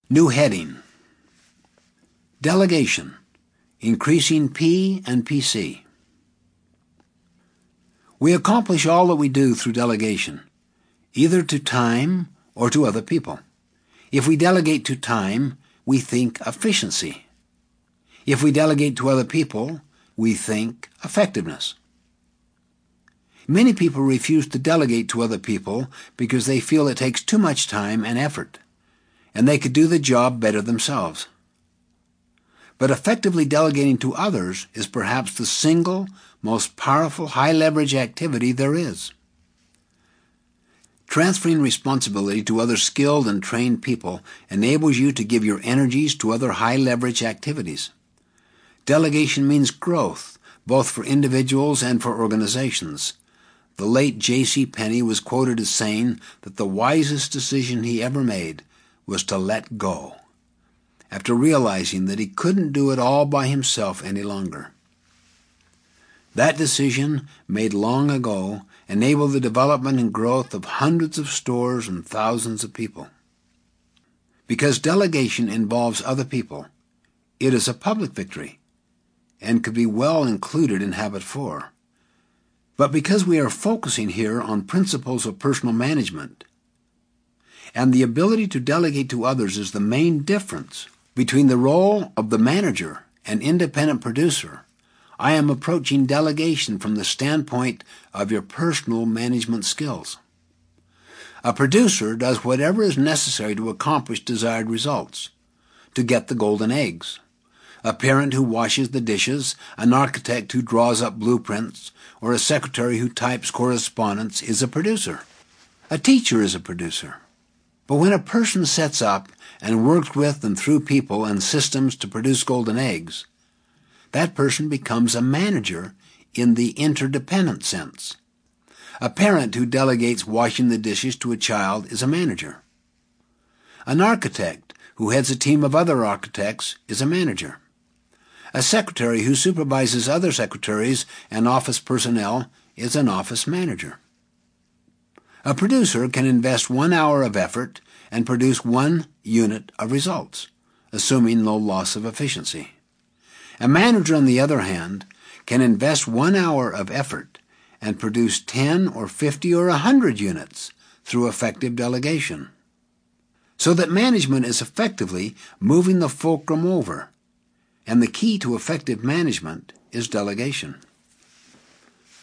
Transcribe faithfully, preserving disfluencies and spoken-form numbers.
New heading: Delegation, increasing P and P C. We accomplish all that we do through delegation, either to time or to other people. If we delegate to time, we think efficiency. If we delegate to other people, we think effectiveness. Many people refuse to delegate to other people because they feel it takes too much time and effort, and they could do the job better themselves. But effectively delegating to others is perhaps the single most powerful high-leverage activity there is. Transferring responsibility to other skilled and trained people enables you to give your energies to other high-leverage activities. Delegation means growth, both for individuals and for organizations. The late J C Penney was quoted as saying that the wisest decision he ever made was to let go, after realizing that he couldn't do it all by himself any longer. That decision, made long ago, enabled the development and growth of hundreds of stores and thousands of people. Because delegation involves other people, it is a public victory, and could be well included in Habit four. But because we are focusing here on principles of personal management, and the ability to delegate to others is the main difference between the role of the manager and independent producer, I am approaching delegation from the standpoint of your personal management skills. A producer does whatever is necessary to accomplish desired results, to get the golden eggs. A parent who washes the dishes, an architect who draws up blueprints, or a secretary who types correspondence is a producer. A teacher is a producer. But when a person sets up and works with and through people and systems to produce golden eggs, that person becomes a manager in the interdependent sense. A parent who delegates washing the dishes to a child is a manager. An architect who heads a team of other architects is a manager. A secretary who supervises other secretaries and office personnel is an office manager. A producer can invest one hour of effort and produce one unit of results, assuming no loss of efficiency. A manager, on the other hand, can invest one hour of effort and produce ten or fifty or a hundred units through effective delegation. So that management is effectively moving the fulcrum over, and the key to effective management is delegation.